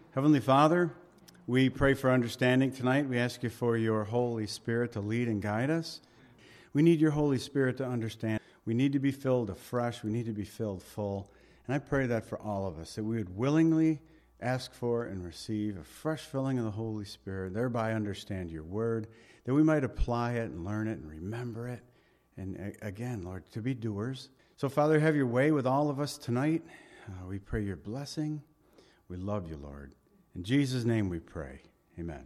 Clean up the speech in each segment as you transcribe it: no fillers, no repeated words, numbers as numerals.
Heavenly Father, we pray for understanding tonight. We ask you for your Holy Spirit to lead and guide us. We need your Holy Spirit to understand. We need to be filled afresh. We need to be filled full. And I pray that for all of us, that we would willingly ask for and receive a fresh filling of the Holy Spirit, thereby understand your word, that we might apply it and learn it and remember it. And again, Lord, to be doers. So, Father, have your way with all of us tonight. We pray your blessing. We love you, Lord. In Jesus' name we pray. Amen.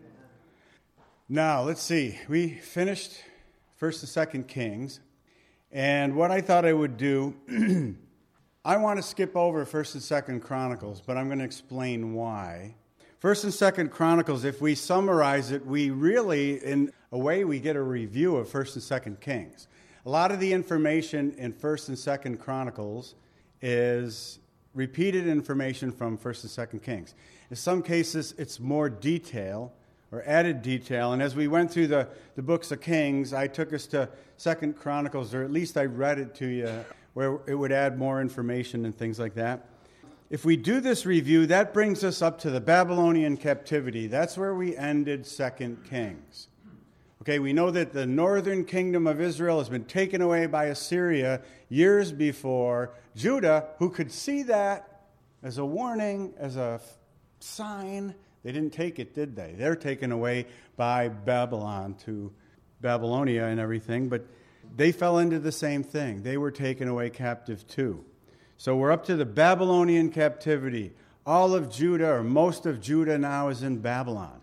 Now, let's see. We finished 1st and 2nd Kings. And what I thought I would do, I want to skip over 1st and 2nd Chronicles, but I'm going to explain why. 1st and 2nd Chronicles, if we summarize it, we really, in a way, we get a review of 1st and 2nd Kings. A lot of the information in 1st and 2nd Chronicles is repeated information from 1st and 2nd Kings. In some cases, it's more detail or added detail. And as we went through the books of Kings, I took us to 2nd Chronicles, or at least I read it to you, where it would add more information and things like that. If we do this review, that brings us up to the Babylonian captivity. That's where we ended 2nd Kings. Okay, we know that the northern kingdom of Israel has been taken away by Assyria years before. Judah, who could see that as a warning, as a sign, they didn't take it, did they? They're taken away by Babylon to Babylonia and everything, but they fell into the same thing. They were taken away captive too. So we're up to the Babylonian captivity. All of Judah, or most of Judah now, is in Babylon.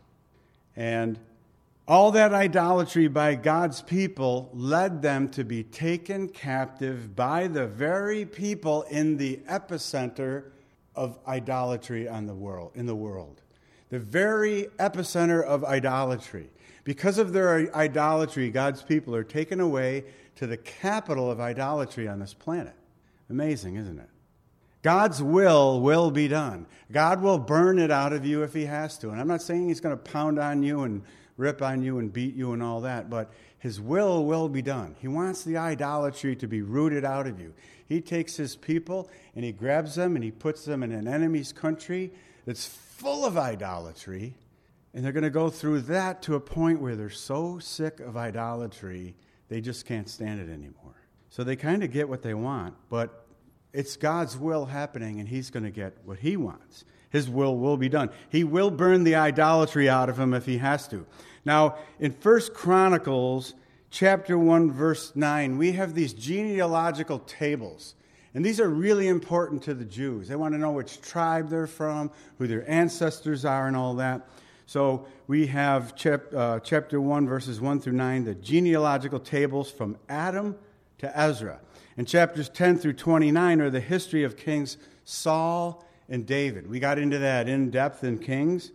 And all that idolatry by God's people led them to be taken captive by the very people in the epicenter of idolatry in the world. The very epicenter of idolatry. Because of their idolatry, God's people are taken away to the capital of idolatry on this planet. Amazing, isn't it? God's will be done. God will burn it out of you if he has to. And I'm not saying he's going to pound on you and rip on you and beat you and all that, but his will be done. He wants the idolatry to be rooted out of you. He takes his people and he grabs them and he puts them in an enemy's country that's full of idolatry, and they're going to go through that to a point where they're so sick of idolatry, they just can't stand it anymore. So they kind of get what they want, but it's God's will happening, and he's going to get what he wants. His will be done. He will burn the idolatry out of him if he has to. Now, in 1 Chronicles chapter 1, verse 9, we have these genealogical tables. And these are really important to the Jews. They want to know which tribe they're from, who their ancestors are, and all that. So we have chapter 1, verses 1 through 9, the genealogical tables from Adam to Ezra. And chapters 10 through 29 are the history of Kings Saul and David. We got into that in depth in Kings.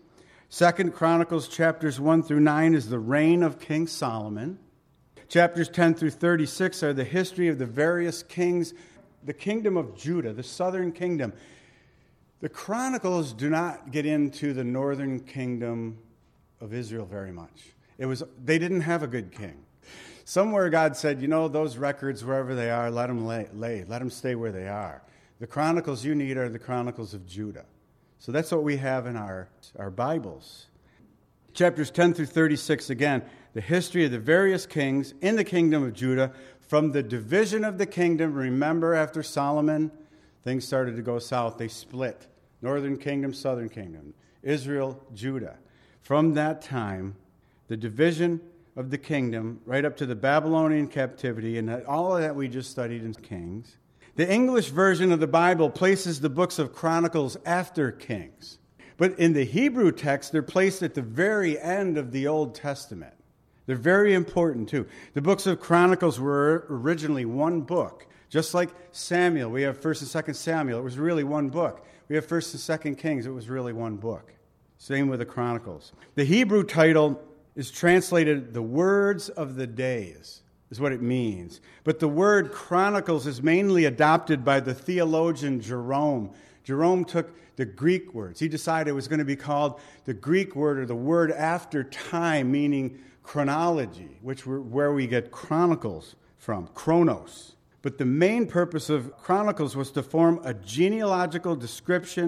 2 Chronicles chapters 1 through 9 is the reign of King Solomon. Chapters 10 through 36 are the history of the various kings, the kingdom of Judah, the southern kingdom. The Chronicles do not get into the northern kingdom of Israel very much. They didn't have a good king. Somewhere God said, those records, wherever they are, let them lay. Let them stay where they are. The Chronicles you need are the Chronicles of Judah. So that's what we have in our Bibles. Chapters 10 through 36, again, the history of the various kings in the kingdom of Judah. From the division of the kingdom, remember after Solomon, things started to go south. They split. Northern kingdom, southern kingdom. Israel, Judah. From that time, the division of the kingdom, right up to the Babylonian captivity, and all of that we just studied in Kings. The English version of the Bible places the books of Chronicles after Kings. But in the Hebrew text, they're placed at the very end of the Old Testament. They're very important, too. The books of Chronicles were originally one book. Just like Samuel, we have 1st and 2nd Samuel. It was really one book. We have 1st and 2nd Kings. It was really one book. Same with the Chronicles. The Hebrew title is translated the words of the days, is what it means. But the word Chronicles is mainly adopted by the theologian Jerome. Jerome took the Greek words. He decided it was going to be called the Greek word, or the word after time, meaning chronology, where we get chronicles from, chronos. But the main purpose of Chronicles was to form a genealogical description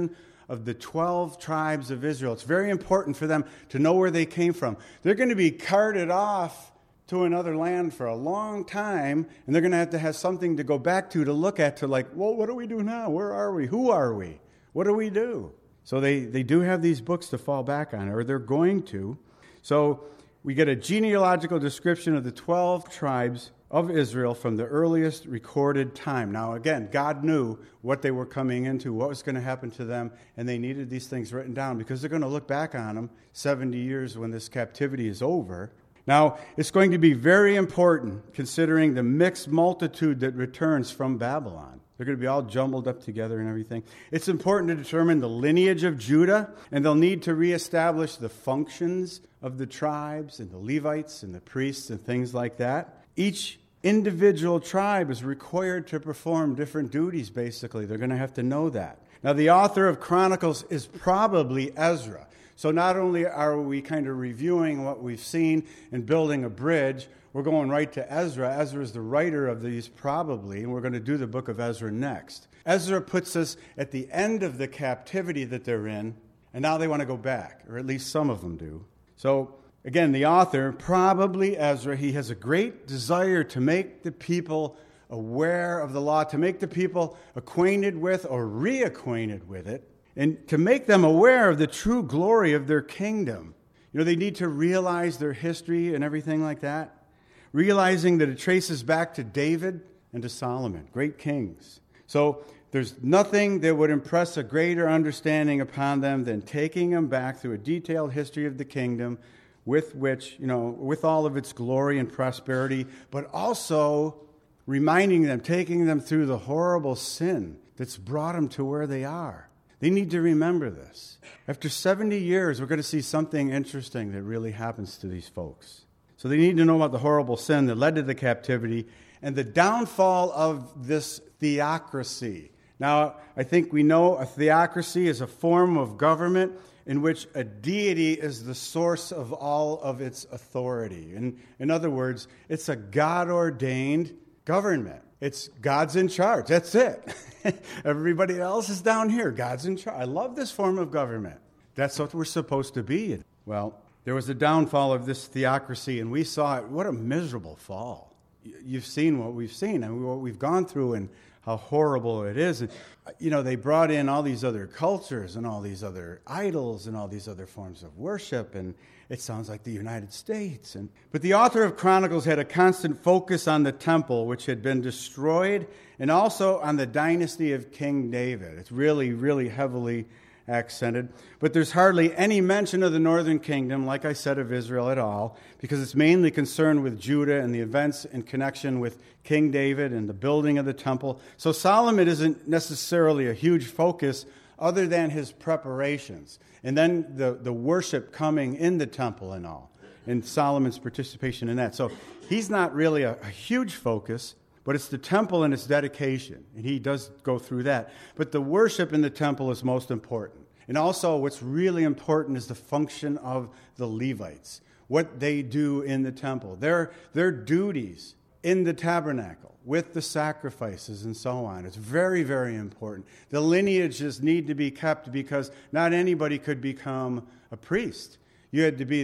of the 12 tribes of Israel. It's very important for them to know where they came from. They're going to be carted off to another land for a long time, and they're going to have something to go back to look at, to like, well, what do we do now? Where are we? Who are we? What do we do? So they do have these books to fall back on, or they're going to. So we get a genealogical description of the 12 tribes of Israel from the earliest recorded time. Now, again, God knew what they were coming into, what was going to happen to them, and they needed these things written down because they're going to look back on them 70 years when this captivity is over. Now, it's going to be very important considering the mixed multitude that returns from Babylon. They're going to be all jumbled up together and everything. It's important to determine the lineage of Judah, and they'll need to reestablish the functions of the tribes and the Levites and the priests and things like that. Each individual tribe is required to perform different duties, basically. They're going to have to know that. Now, the author of Chronicles is probably Ezra. So not only are we kind of reviewing what we've seen and building a bridge, we're going right to Ezra. Ezra is the writer of these probably, and we're going to do the book of Ezra next. Ezra puts us at the end of the captivity that they're in, and now they want to go back, or at least some of them do. So again, the author, probably Ezra, he has a great desire to make the people aware of the law, to make the people acquainted with or reacquainted with it, and to make them aware of the true glory of their kingdom. You know, they need to realize their history and everything like that, realizing that it traces back to David and to Solomon, great kings. So there's nothing that would impress a greater understanding upon them than taking them back through a detailed history of the kingdom with which, with all of its glory and prosperity, but also reminding them, taking them through the horrible sin that's brought them to where they are. They need to remember this. After 70 years, we're going to see something interesting that really happens to these folks. So they need to know about the horrible sin that led to the captivity and the downfall of this theocracy. Now, I think we know a theocracy is a form of government in which a deity is the source of all of its authority. In other words, it's a God-ordained government. It's God's in charge. That's it. Everybody else is down here. God's in charge. I love this form of government. That's what we're supposed to be. Well, there was a downfall of this theocracy, and we saw it. What a miserable fall. You've seen what we've seen and what we've gone through and how horrible it is. And, they brought in all these other cultures and all these other idols and all these other forms of worship, and it sounds like the United States. But the author of Chronicles had a constant focus on the temple, which had been destroyed, and also on the dynasty of King David. It's really, really heavily accented. But there's hardly any mention of the northern kingdom, like I said, of Israel at all, because it's mainly concerned with Judah and the events in connection with King David and the building of the temple. So Solomon isn't necessarily a huge focus other than his preparations. And then the worship coming in the temple and all, and Solomon's participation in that. So he's not really a huge focus, but it's the temple and its dedication, and he does go through that. But the worship in the temple is most important. And also what's really important is the function of the Levites, what they do in the temple, their duties in the tabernacle with the sacrifices and so on. It's very, very important. The lineages need to be kept because not anybody could become a priest. You had to be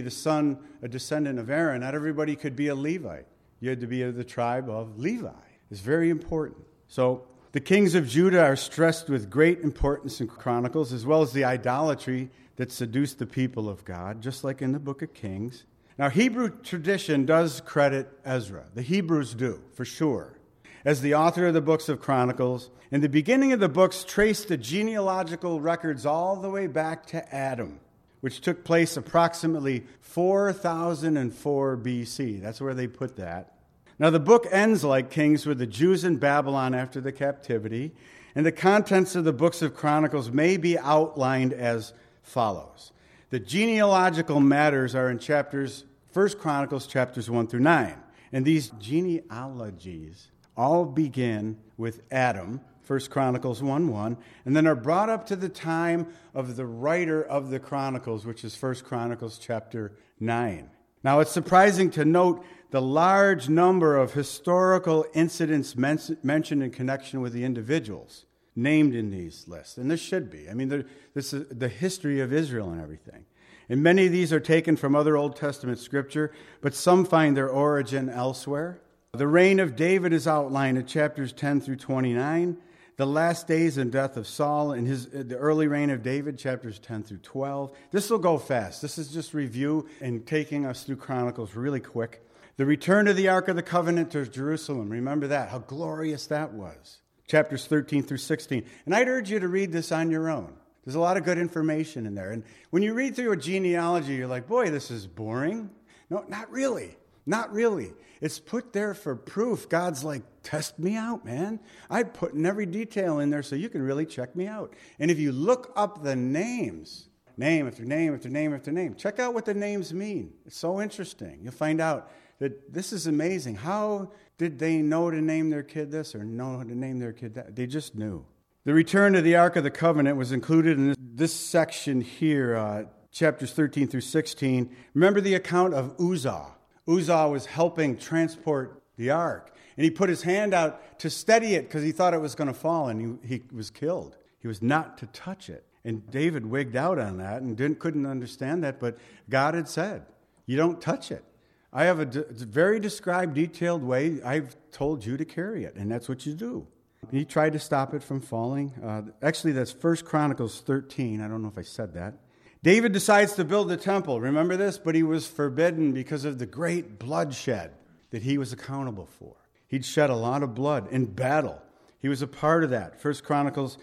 a descendant of Aaron. Not everybody could be a Levite. You had to be of the tribe of Levi. It's very important. So the kings of Judah are stressed with great importance in Chronicles, as well as the idolatry that seduced the people of God, just like in the book of Kings. Now, Hebrew tradition does credit Ezra. The Hebrews do, for sure, as the author of the books of Chronicles. In the beginning of the books, trace the genealogical records all the way back to Adam, which took place approximately 4004 BC. That's where they put that. Now, the book ends like Kings with the Jews in Babylon after the captivity, and the contents of the books of Chronicles may be outlined as follows. The genealogical matters are in 1 Chronicles chapters 1 through 9, and these genealogies all begin with Adam, 1 Chronicles 1:1, and then are brought up to the time of the writer of the Chronicles, which is 1 Chronicles chapter 9. Now, it's surprising to note the large number of historical incidents mentioned in connection with the individuals. named in these lists, and there should be. I mean, this is the history of Israel and everything. And many of these are taken from other Old Testament scripture, but some find their origin elsewhere. The reign of David is outlined in chapters 10 through 29. The last days and death of Saul and the early reign of David, chapters 10 through 12. This will go fast. This is just review and taking us through Chronicles really quick. The return of the Ark of the Covenant to Jerusalem. Remember that, how glorious that was. Chapters 13 through 16. And I'd urge you to read this on your own. There's a lot of good information in there. And when you read through a genealogy, you're like, boy, this is boring. No, not really. Not really. It's put there for proof. God's like, test me out, man. I put in every detail in there so you can really check me out. And if you look up the names, name after name after name after name, check out what the names mean. It's so interesting. You'll find out that this is amazing. How did they know to name their kid this or know to name their kid that? They just knew. The return of the Ark of the Covenant was included in this section here, chapters 13 through 16. Remember the account of Uzzah. Uzzah was helping transport the ark, and he put his hand out to steady it because he thought it was going to fall, and he was killed. He was not to touch it. And David wigged out on that and couldn't understand that, but God had said, you don't touch it. I have a very described, detailed way I've told you to carry it, and that's what you do. And he tried to stop it from falling. Actually, that's 1 Chronicles 13. I don't know if I said that. David decides to build the temple. Remember this? But he was forbidden because of the great bloodshed that he was accountable for. He'd shed a lot of blood in battle. He was a part of that. 1 Chronicles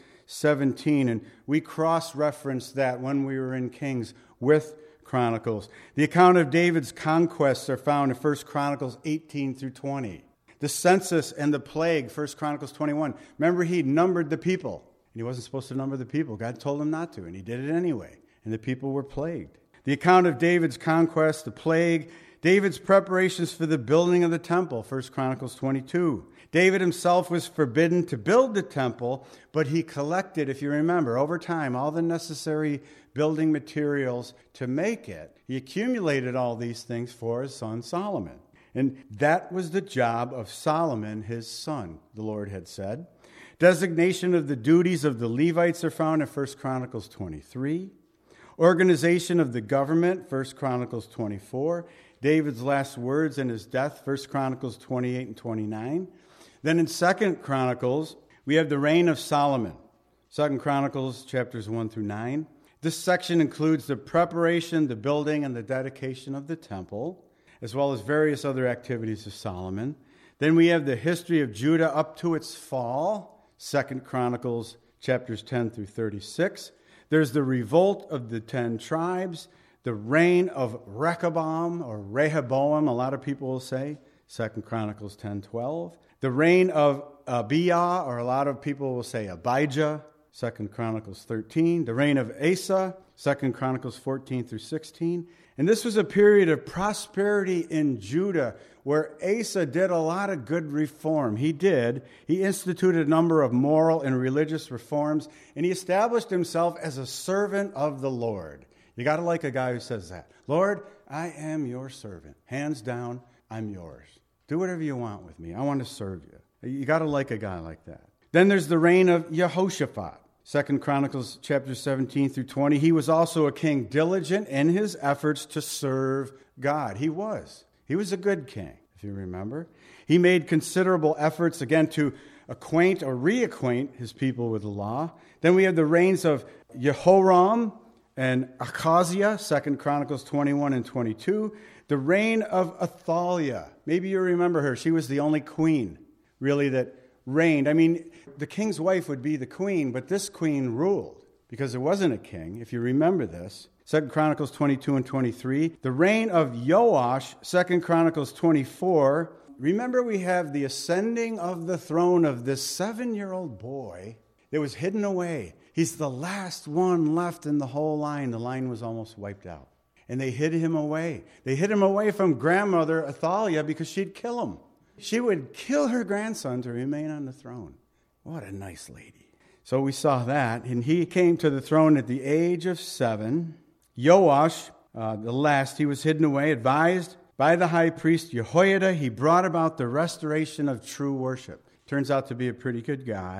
17. And we cross-referenced that when we were in Kings with Chronicles. The account of David's conquests are found in 1 Chronicles 18 through 20. The census and the plague, 1 Chronicles 21. Remember, he numbered the people. And he wasn't supposed to number the people. God told him not to, and he did it anyway. And the people were plagued. The account of David's conquest, the plague, David's preparations for the building of the temple, 1 Chronicles 22. David himself was forbidden to build the temple, but he collected, if you remember, over time, all the necessary building materials to make it. He accumulated all these things for his son Solomon. And that was the job of Solomon, his son, the Lord had said. Designation of the duties of the Levites are found in 1 Chronicles 23. Organization of the government, 1 Chronicles 24. David's last words and his death, 1 Chronicles 28 and 29. Then in 2 Chronicles, we have the reign of Solomon. 2 Chronicles chapters 1 through 9. This section includes the preparation, the building, and the dedication of the temple, as well as various other activities of Solomon. Then we have the history of Judah up to its fall, 2 Chronicles chapters 10 through 36. There's the revolt of the 10 tribes, the reign of Rehoboam, or Rehoboam, a lot of people will say, 2 Chronicles 10:12. The reign of Abiah, or a lot of people will say Abijah, 2 Chronicles 13. The reign of Asa, 2 Chronicles 14 through 16. And this was a period of prosperity in Judah where Asa did a lot of good reform. He instituted a number of moral and religious reforms, and he established himself as a servant of the Lord. You got to like a guy who says that. Lord, I am your servant. Hands down, I'm yours. Do whatever you want with me. I want to serve you. You got to like a guy like that. Then there's the reign of Jehoshaphat. 2 Chronicles chapters 17 through 20. He was also a king diligent in his efforts to serve God. He was a good king, if you remember. He made considerable efforts, again, to acquaint or reacquaint his people with the law. Then we have the reigns of Jehoram and Achaziah, 2 Chronicles 21 and 22. The reign of Athaliah. Maybe you remember her. She was the only queen, really, that reigned. I mean, the king's wife would be the queen, but this queen ruled because there wasn't a king, if you remember this. 2 Chronicles 22 and 23. The reign of Joash, 2 Chronicles 24. Remember, we have the ascending of the throne of this 7-year-old boy that was hidden away. He's the last one left in the whole line. The line was almost wiped out. And they hid him away. They hid him away from grandmother Athaliah because she'd kill him. She would kill her grandson to remain on the throne. What a nice lady. So we saw that. And he came to the throne at the age of 7. Joash, the last, he was hidden away, advised by the high priest Jehoiada. He brought about the restoration of true worship. Turns out to be a pretty good guy.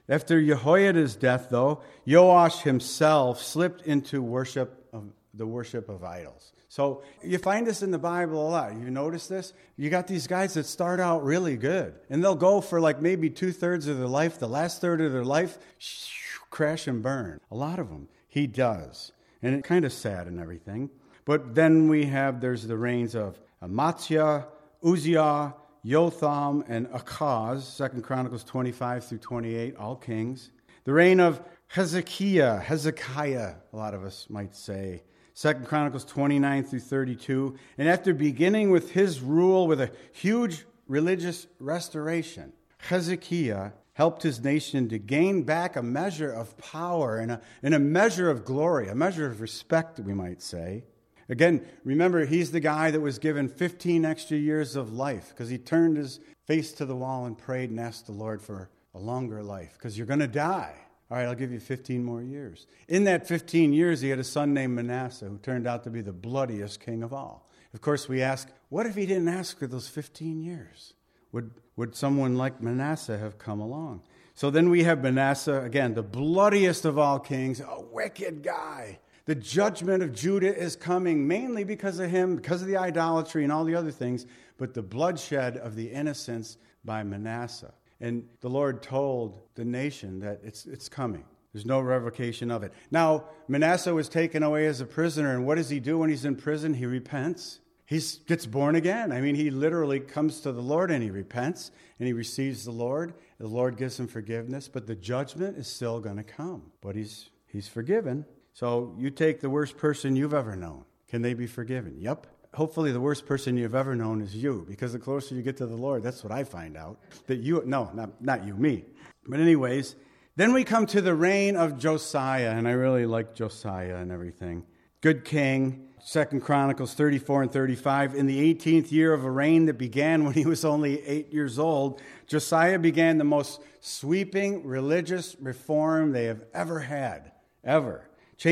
After Jehoiada's death, though, Joash himself slipped into the worship of idols. So you find this in the Bible a lot. You notice this? You got these guys that start out really good, and they'll go for like maybe 2/3 of their life, the last third of their life, crash and burn. A lot of them, he does. And it's kind of sad and everything. But then there's the reigns of Amaziah, Uzziah, Jotham, and Achaz, 2 Chronicles 25 through 28, all kings. The reign of Hezekiah, a lot of us might say, 2 Chronicles 29 through 32. And after beginning with his rule with a huge religious restoration, Hezekiah helped his nation to gain back a measure of power and a measure of glory, a measure of respect, we might say. Again, remember, he's the guy that was given 15 extra years of life because he turned his face to the wall and prayed and asked the Lord for a longer life because you're going to die. All right, I'll give you 15 more years. In that 15 years, he had a son named Manasseh who turned out to be the bloodiest king of all. Of course, we ask, what if he didn't ask for those 15 years? Would someone like Manasseh have come along? So then we have Manasseh, again, the bloodiest of all kings, a wicked guy. The judgment of Judah is coming mainly because of him, because of the idolatry and all the other things, but the bloodshed of the innocents by Manasseh. And the Lord told the nation that it's coming. There's no revocation of it. Now, Manasseh was taken away as a prisoner, and what does he do when he's in prison? He repents. He gets born again. I mean, he literally comes to the Lord and he repents and he receives the Lord. The Lord gives him forgiveness, but the judgment is still going to come. But he's forgiven. So you take the worst person you've ever known. Can they be forgiven? Yep. Hopefully the worst person you've ever known is you, because the closer you get to the Lord, that's what I find out. Not you, me. But anyways, then we come to the reign of Josiah, and I really like Josiah and everything. Good king. 2 Chronicles 34 and 35. In the 18th year of a reign that began when he was only 8 years old, Josiah began the most sweeping religious reform they have ever had. Ever.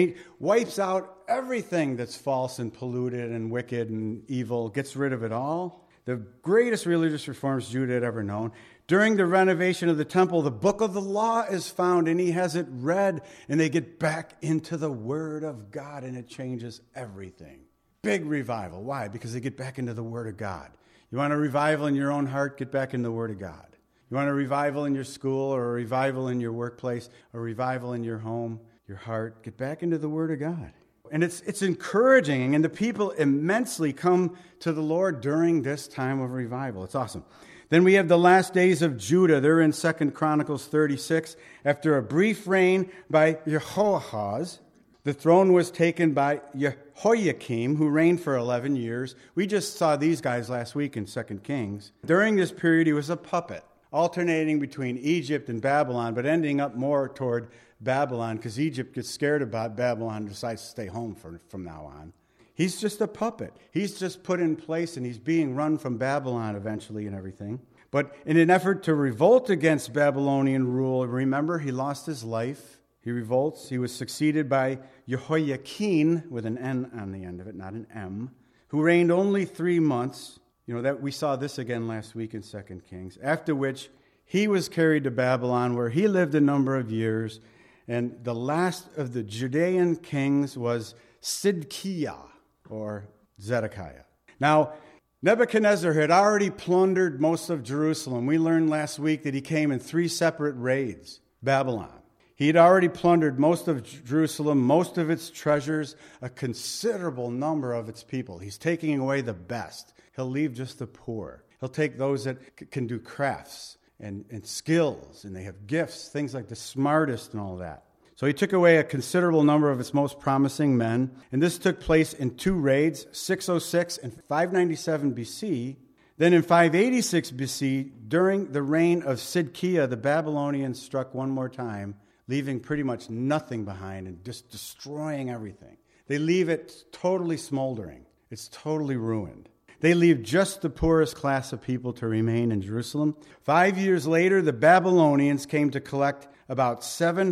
Wipes out everything that's false and polluted and wicked and evil, gets rid of it all. The greatest religious reforms Judah had ever known. During the renovation of the temple, the book of the law is found, and he has it read, and they get back into the Word of God, and it changes everything. Big revival. Why? Because they get back into the Word of God. You want a revival in your own heart? Get back in the Word of God. You want a revival in your school, or a revival in your workplace, a revival in your home, your heart? Get back into the Word of God. And it's encouraging, and the people immensely come to the Lord during this time of revival. It's awesome. Then we have the last days of Judah. They're in 2 Chronicles 36. After a brief reign by Jehoahaz, the throne was taken by Jehoiakim, who reigned for 11 years. We just saw these guys last week in 2 Kings. During this period, he was a puppet, alternating between Egypt and Babylon, but ending up more toward Babylon because Egypt gets scared about Babylon and decides to stay home from now on. He's just a puppet. He's just put in place, and he's being run from Babylon eventually and everything. But in an effort to revolt against Babylonian rule, remember, he lost his life. He revolts. He was succeeded by Jehoiakim, with an N on the end of it, not an M, who reigned only 3 months. You know, that we saw this again last week in 2 Kings. After which, he was carried to Babylon, where he lived a number of years. And the last of the Judean kings was Sidkiah, or Zedekiah. Now, Nebuchadnezzar had already plundered most of Jerusalem. We learned last week that he came in 3 separate raids, Babylon. He had already plundered most of Jerusalem, most of its treasures, a considerable number of its people. He's taking away the best. He'll leave just the poor. He'll take those that can do crafts and skills, and they have gifts, things like the smartest and all that. So he took away a considerable number of its most promising men, and this took place in 2 raids, 606 and 597 BC. Then in 586 BC, during the reign of Sidkiah, the Babylonians struck one more time, leaving pretty much nothing behind and just destroying everything. They leave it totally smoldering. It's totally ruined. They leave just the poorest class of people to remain in Jerusalem. 5 years later, the Babylonians came to collect about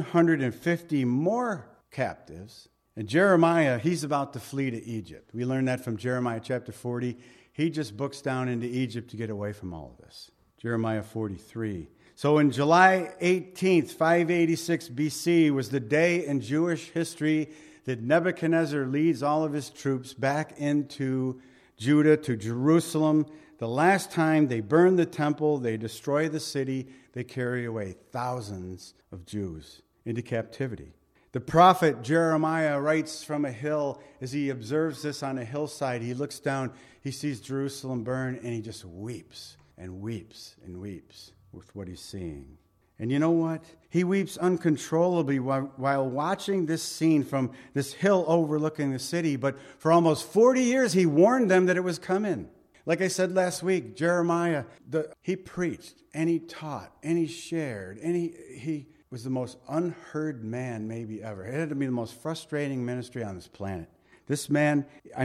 750 more captives. And Jeremiah, he's about to flee to Egypt. We learned that from Jeremiah chapter 40. He just books down into Egypt to get away from all of this. Jeremiah 43. So in July 18th, 586 BC was the day in Jewish history that Nebuchadnezzar leads all of his troops back into Judah, to Jerusalem. The last time they burn the temple, they destroy the city, they carry away thousands of Jews into captivity. The prophet Jeremiah writes from a hill as he observes this on a hillside. He looks down, he sees Jerusalem burn, and he just weeps and weeps and weeps with what he's seeing. And you know what? He weeps uncontrollably while watching this scene from this hill overlooking the city. But for almost 40 years, he warned them that it was coming. Like I said last week, Jeremiah, he preached and he taught and he shared and he was the most unheard man maybe ever. It had to be the most frustrating ministry on this planet. This man,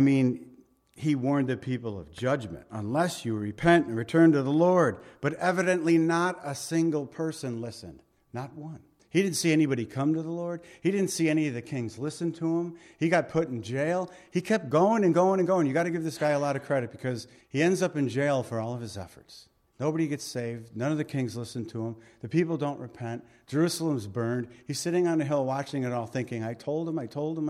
he warned the people of judgment, unless you repent and return to the Lord. But evidently not a single person listened, not one. He didn't see anybody come to the Lord. He didn't see any of the kings listen to him. He got put in jail. He kept going and going and going. You got to give this guy a lot of credit because he ends up in jail for all of his efforts. Nobody gets saved. None of the kings listen to him. The people don't repent. Jerusalem's burned. He's sitting on the hill watching it all thinking, I told him,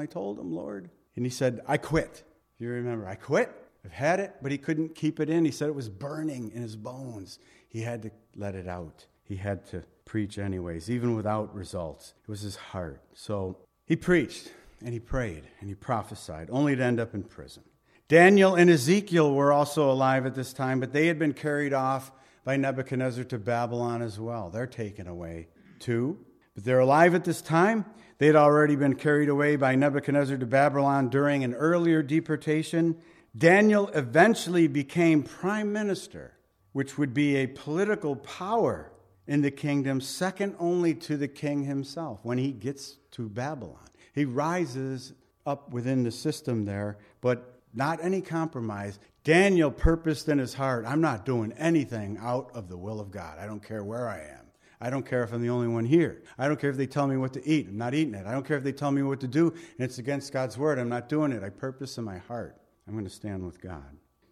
Lord. And he said, I quit. You remember, I quit. I've had it, but he couldn't keep it in. He said it was burning in his bones. He had to let it out. He had to preach anyways, even without results. It was his heart. So he preached and he prayed and he prophesied, only to end up in prison. Daniel and Ezekiel were also alive at this time, but they had been carried off by Nebuchadnezzar to Babylon as well. They're taken away too. But they're alive at this time. They had already been carried away by Nebuchadnezzar to Babylon during an earlier deportation. Daniel eventually became prime minister, which would be a political power in the kingdom, second only to the king himself when he gets to Babylon. He rises up within the system there, but not any compromise. Daniel purposed in his heart, I'm not doing anything out of the will of God. I don't care where I am. I don't care if I'm the only one here. I don't care if they tell me what to eat. I'm not eating it. I don't care if they tell me what to do, and it's against God's word. I'm not doing it. I purpose in my heart. I'm going to stand with God.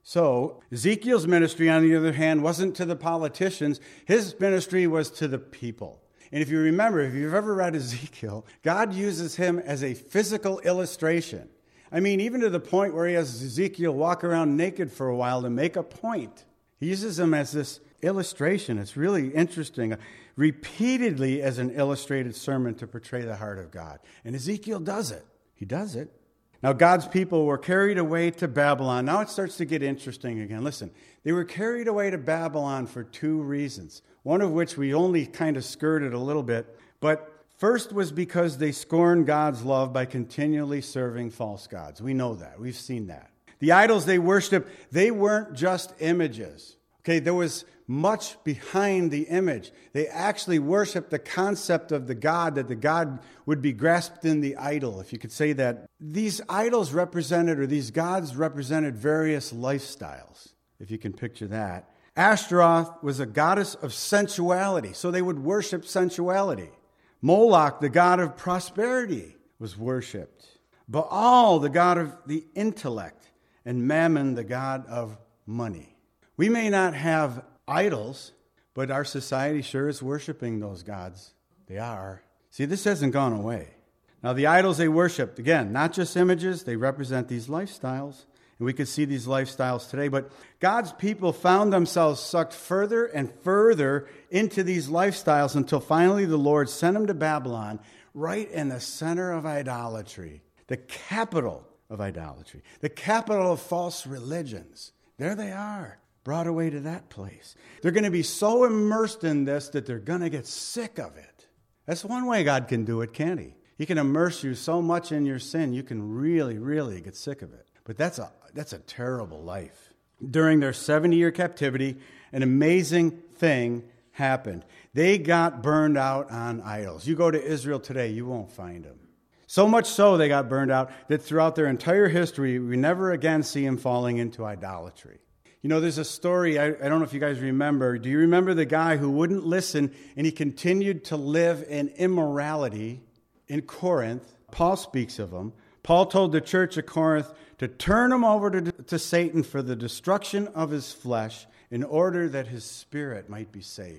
So Ezekiel's ministry, on the other hand, wasn't to the politicians. His ministry was to the people. And if you remember, if you've ever read Ezekiel, God uses him as a physical illustration. Even to the point where he has Ezekiel walk around naked for a while to make a point. He uses him as this illustration. It's really interesting. Repeatedly as an illustrated sermon to portray the heart of God. And Ezekiel does it. He does it. Now, God's people were carried away to Babylon. Now it starts to get interesting again. Listen, they were carried away to Babylon for two reasons, one of which we only kind of skirted a little bit. But first was because they scorned God's love by continually serving false gods. We know that. We've seen that. The idols they worshiped, they weren't just images. Okay, there was much behind the image. They actually worshiped the concept of the God, that the God would be grasped in the idol, if you could say that. These idols represented, or these gods represented various lifestyles, if you can picture that. Ashtaroth was a goddess of sensuality, so they would worship sensuality. Moloch, the god of prosperity, was worshipped. Baal, the god of the intellect, and Mammon, the god of money. We may not have idols, but our society sure is worshiping those gods. They are. See, this hasn't gone away. Now, the idols they worshiped, again, not just images, they represent these lifestyles. And we could see these lifestyles today. But God's people found themselves sucked further and further into these lifestyles until finally the Lord sent them to Babylon, right in the center of idolatry, the capital of idolatry, the capital of false religions. There they are, brought away to that place. They're going to be so immersed in this that they're going to get sick of it. That's one way God can do it, can't he? He can immerse you so much in your sin, you can really, really get sick of it. But that's a terrible life. During their 70-year captivity, an amazing thing happened. They got burned out on idols. You go to Israel today, you won't find them. So much so they got burned out that throughout their entire history, we never again see them falling into idolatry. You know, there's a story, I don't know if you guys remember. Do you remember the guy who wouldn't listen and he continued to live in immorality in Corinth? Paul speaks of him. Paul told the church of Corinth to turn him over to Satan for the destruction of his flesh in order that his spirit might be saved.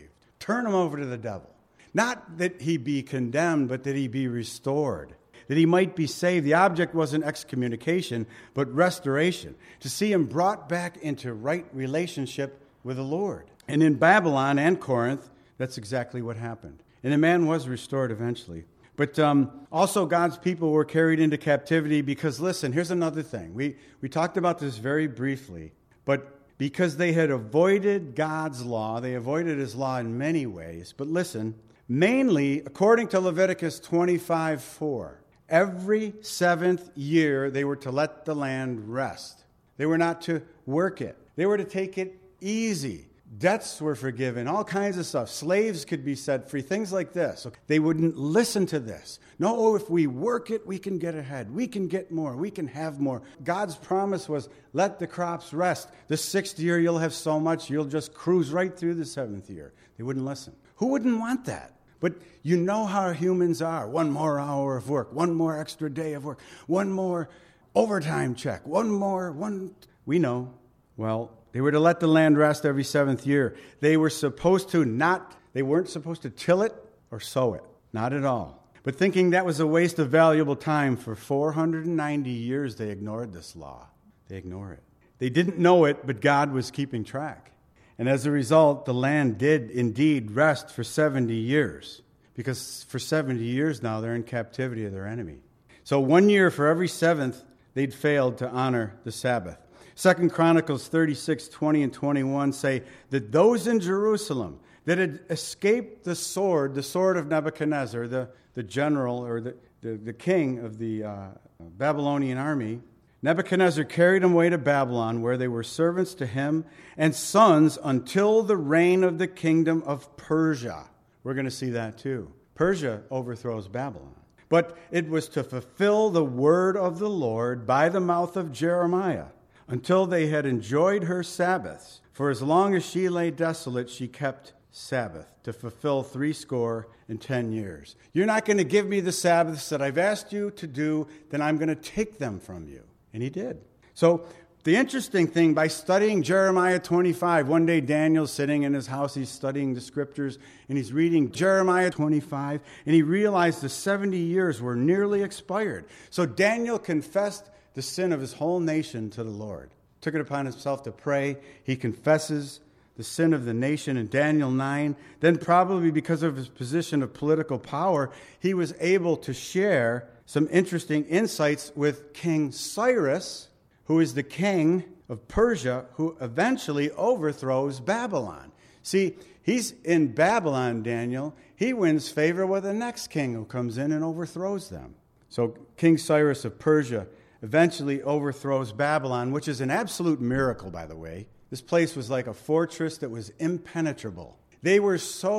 Turn him over to the devil. Not that he be condemned, but that he be restored, that he might be saved. The object wasn't excommunication, but restoration, to see him brought back into right relationship with the Lord. And in Babylon and Corinth, that's exactly what happened. And the man was restored eventually. But also God's people were carried into captivity because, listen, here's another thing. We talked about this very briefly, but because they had avoided God's law, they avoided his law in many ways. But listen, mainly, according to Leviticus 25:4, every seventh year they were to let the land rest. They were not to work it. They were to take it easy. Debts were forgiven, all kinds of stuff. Slaves could be set free, things like this. They wouldn't listen to this. No, if we work it, we can get ahead. We can get more. We can have more. God's promise was, let the crops rest. The sixth year, you'll have so much, you'll just cruise right through the seventh year. They wouldn't listen. Who wouldn't want that? But you know how humans are. One more hour of work, one more extra day of work, one more overtime check, we know. Well, they were to let the land rest every seventh year. They weren't supposed to till it or sow it. Not at all. But thinking that was a waste of valuable time, for 490 years they ignored this law. They ignore it. They didn't know it, but God was keeping track. And as a result, the land did indeed rest for 70 years. Because for 70 years now, they're in captivity of their enemy. So 1 year for every seventh, they'd failed to honor the Sabbath. 2 Chronicles 36:20 and 21 say that those in Jerusalem that had escaped the sword of Nebuchadnezzar, the general or the king of the Babylonian army, Nebuchadnezzar carried them away to Babylon, where they were servants to him and sons until the reign of the kingdom of Persia. We're going to see that too. Persia overthrows Babylon. But it was to fulfill the word of the Lord by the mouth of Jeremiah, until they had enjoyed her Sabbaths. For as long as she lay desolate, she kept Sabbath, to fulfill 70 years. You're not going to give me the Sabbaths that I've asked you to do, then I'm going to take them from you. And he did. So the interesting thing, by studying Jeremiah 25, one day Daniel's sitting in his house, he's studying the scriptures, and he's reading Jeremiah 25, and he realized the 70 years were nearly expired. So Daniel confessed the sin of his whole nation to the Lord. Took it upon himself to pray. He confesses the sin of the nation in Daniel 9. Then, probably because of his position of political power, he was able to share some interesting insights with King Cyrus, who is the king of Persia, who eventually overthrows Babylon. See, he's in Babylon, Daniel. He wins favor with the next king who comes in and overthrows them. So King Cyrus of Persia eventually overthrows Babylon, which is an absolute miracle, by the way. This place was like a fortress that was impenetrable. They were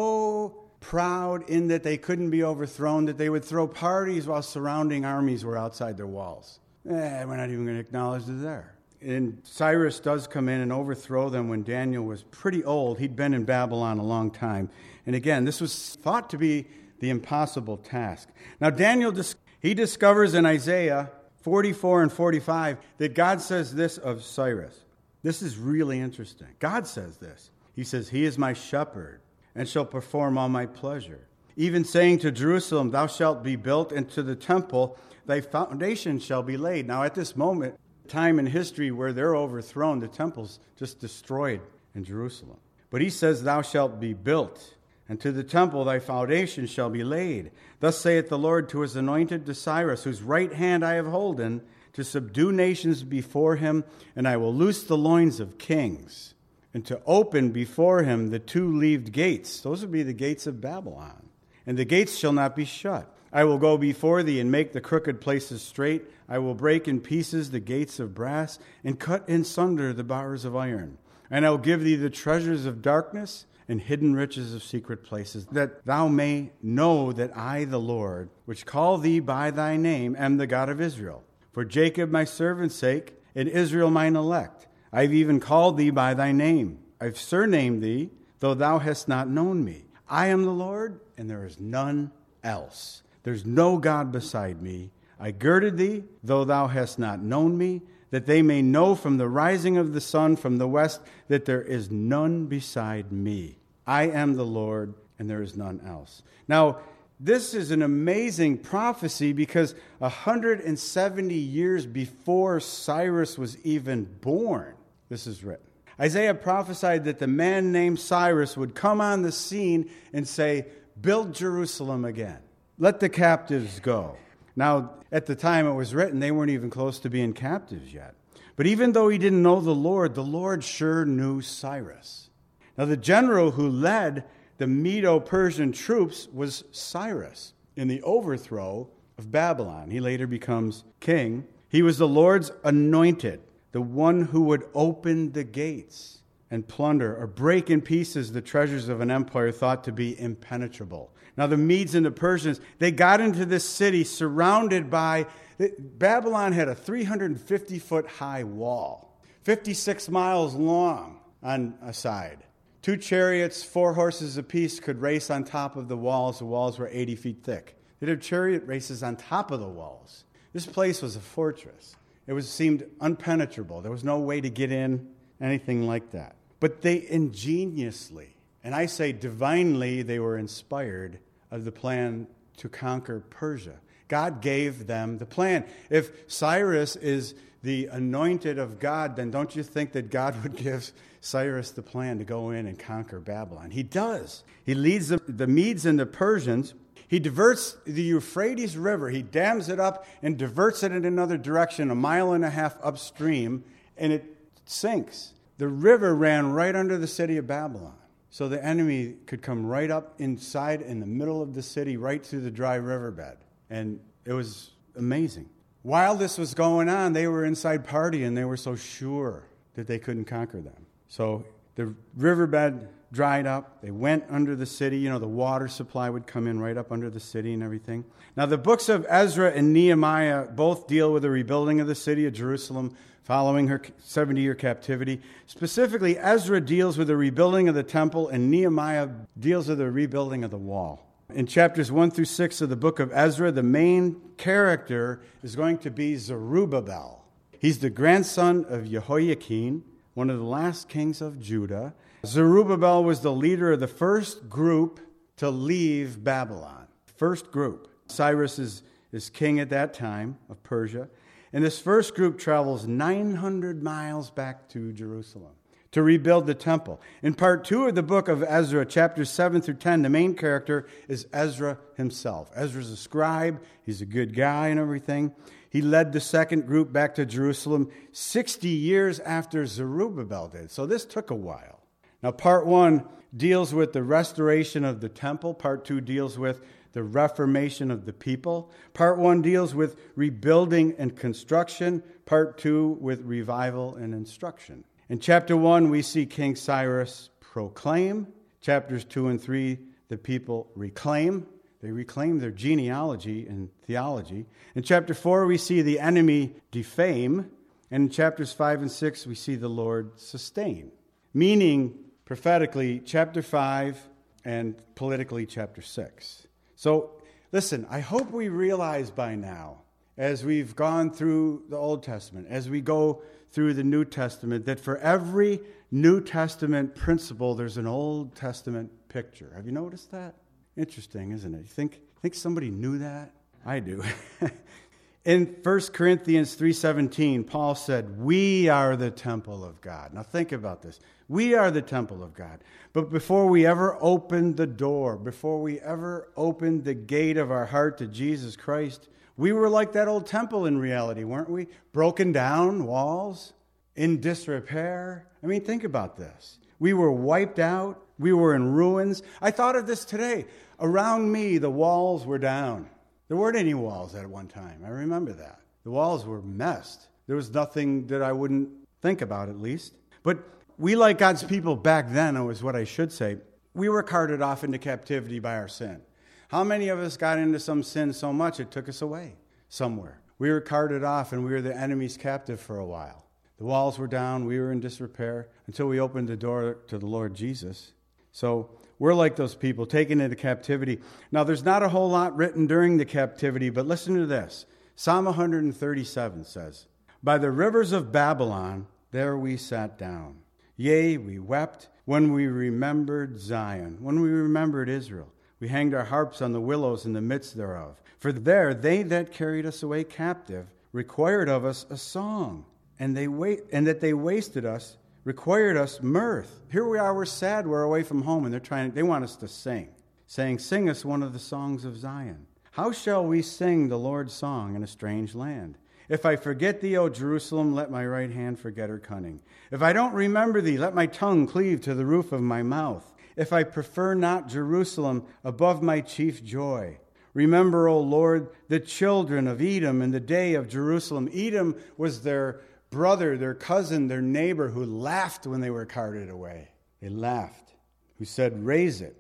so proud in that they couldn't be overthrown that they would throw parties while surrounding armies were outside their walls. We're not even going to acknowledge they're there. And Cyrus does come in and overthrow them when Daniel was pretty old. He'd been in Babylon a long time. And again, this was thought to be the impossible task. Now, Daniel, he discovers in Isaiah 44 and 45, that God says this of Cyrus. This is really interesting. God says this. He says, he is my shepherd and shall perform all my pleasure. Even saying to Jerusalem, thou shalt be built, and to the temple thy foundation shall be laid. Now at this moment, time in history where they're overthrown, the temple's just destroyed in Jerusalem. But he says, thou shalt be built, and to the temple thy foundation shall be laid. Thus saith the Lord to his anointed, to Cyrus, whose right hand I have holden, to subdue nations before him, and I will loose the loins of kings, and to open before him the two-leaved gates. Those would be the gates of Babylon. And the gates shall not be shut. I will go before thee and make the crooked places straight. I will break in pieces the gates of brass, and cut in sunder the bars of iron. And I will give thee the treasures of darkness, and hidden riches of secret places, that thou may know that I, the Lord, which call thee by thy name, am the God of Israel. For Jacob my servant's sake, and Israel mine elect, I've even called thee by thy name. I've surnamed thee, though thou hast not known me. I am the Lord, and there is none else. There's no God beside me. I girded thee, though thou hast not known me, that they may know from the rising of the sun from the west that there is none beside me. I am the Lord, and there is none else. Now, this is an amazing prophecy because 170 years before Cyrus was even born, this is written. Isaiah prophesied that the man named Cyrus would come on the scene and say, build Jerusalem again. Let the captives go. Now, at the time it was written, they weren't even close to being captives yet. But even though he didn't know the Lord sure knew Cyrus. Now, the general who led the Medo-Persian troops was Cyrus in the overthrow of Babylon. He later becomes king. He was the Lord's anointed, the one who would open the gates and plunder or break in pieces the treasures of an empire thought to be impenetrable. Now, the Medes and the Persians, they got into this city surrounded by, Babylon had a 350-foot high wall, 56 miles long on a side. 2 chariots, 4 horses apiece could race on top of the walls. The walls were 80 feet thick. They'd have chariot races on top of the walls. This place was a fortress. It seemed impenetrable. There was no way to get in, anything like that. But they ingeniously, and I say divinely, they were inspired of the plan to conquer Persia. God gave them the plan. If Cyrus is the anointed of God, then don't you think that God would give Cyrus the plan to go in and conquer Babylon? He does. He leads the Medes and the Persians. He diverts the Euphrates River. He dams it up and diverts it in another direction, 1.5 miles upstream, and it sinks. The river ran right under the city of Babylon. So the enemy could come right up inside in the middle of the city, right through the dry riverbed. And it was amazing. While this was going on, they were inside partying, and they were so sure that they couldn't conquer them. So the riverbed dried up. They went under the city. You know, the water supply would come in right up under the city and everything. Now, the books of Ezra and Nehemiah both deal with the rebuilding of the city of Jerusalem following her 70-year captivity. Specifically, Ezra deals with the rebuilding of the temple, and Nehemiah deals with the rebuilding of the wall. In chapters 1 through 6 of the book of Ezra, the main character is going to be Zerubbabel. He's the grandson of Jehoiakim, one of the last kings of Judah. Zerubbabel was the leader of the first group to leave Babylon. First group. Cyrus is king at that time of Persia. And this first group travels 900 miles back to Jerusalem to rebuild the temple. In part 2 of the book of Ezra, chapters 7 through 10, the main character is Ezra himself. Ezra's a scribe. He's a good guy and everything. He led the second group back to Jerusalem 60 years after Zerubbabel did. So this took a while. Now, part 1 deals with the restoration of the temple. Part 2 deals with the reformation of the people. Part 1 deals with rebuilding and construction. Part 2 with revival and instruction. In chapter 1, we see King Cyrus proclaim. Chapters 2 and 3, the people reclaim. They reclaim their genealogy and theology. In chapter 4, we see the enemy defame. And in chapters 5 and 6, we see the Lord sustain. Meaning, prophetically, chapter 5 and politically, chapter 6. So, listen, I hope we realize by now, as we've gone through the Old Testament, as we go through the New Testament, that for every New Testament principle, there's an Old Testament picture. Have you noticed that? Interesting, isn't it? You think somebody knew that? I do. In 1 Corinthians 3:17, Paul said, we are the temple of God. Now think about this. We are the temple of God. But before we ever opened the door, before we ever opened the gate of our heart to Jesus Christ, we were like that old temple in reality, weren't we? Broken down walls, in disrepair. I mean, think about this. We were wiped out. We were in ruins. I thought of this today. Around me, the walls were down. There weren't any walls at one time. I remember that. The walls were messed. There was nothing that I wouldn't think about, at least. But we, like God's people back then, is what I should say, we were carted off into captivity by our sin. How many of us got into some sin so much it took us away somewhere? We were carted off and we were the enemy's captive for a while. The walls were down. We were in disrepair until we opened the door to the Lord Jesus. So we're like those people taken into captivity. Now, there's not a whole lot written during the captivity, but listen to this. Psalm 137 says, by the rivers of Babylon, there we sat down. Yea, we wept when we remembered Zion, when we remembered Israel. We hanged our harps on the willows in the midst thereof. For there they that carried us away captive required of us a song, and that they wasted us required us mirth. Here we are, we're sad, we're away from home, and they want us to sing, saying, sing us one of the songs of Zion. How shall we sing the Lord's song in a strange land? If I forget thee, O Jerusalem, let my right hand forget her cunning. If I don't remember thee, let my tongue cleave to the roof of my mouth. If I prefer not Jerusalem above my chief joy. Remember, O Lord, the children of Edom in the day of Jerusalem. Edom was their brother, their cousin, their neighbor who laughed when they were carted away. They laughed. Who said, raise it,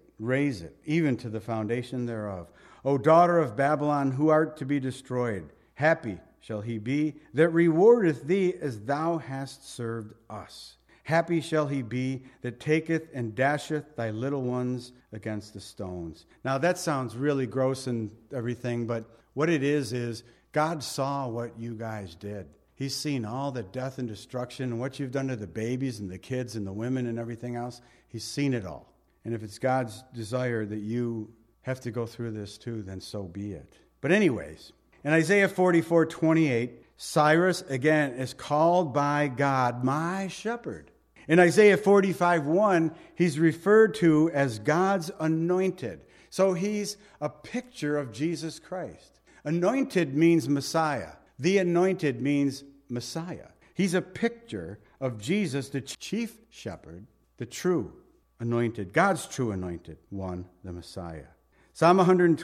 even to the foundation thereof. O daughter of Babylon, who art to be destroyed, happy shall he be that rewardeth thee as thou hast served us. Happy shall he be that taketh and dasheth thy little ones against the stones. Now that sounds really gross and everything, but what it is God saw what you guys did. He's seen all the death and destruction and what you've done to the babies and the kids and the women and everything else. He's seen it all. And if it's God's desire that you have to go through this too, then so be it. But anyways, in Isaiah 44:28, Cyrus again is called by God, my shepherd. In Isaiah 45:1, he's referred to as God's anointed. So he's a picture of Jesus Christ. Anointed means Messiah. The anointed means Messiah. He's a picture of Jesus, the chief shepherd, the true anointed, God's true anointed one, the Messiah. Psalm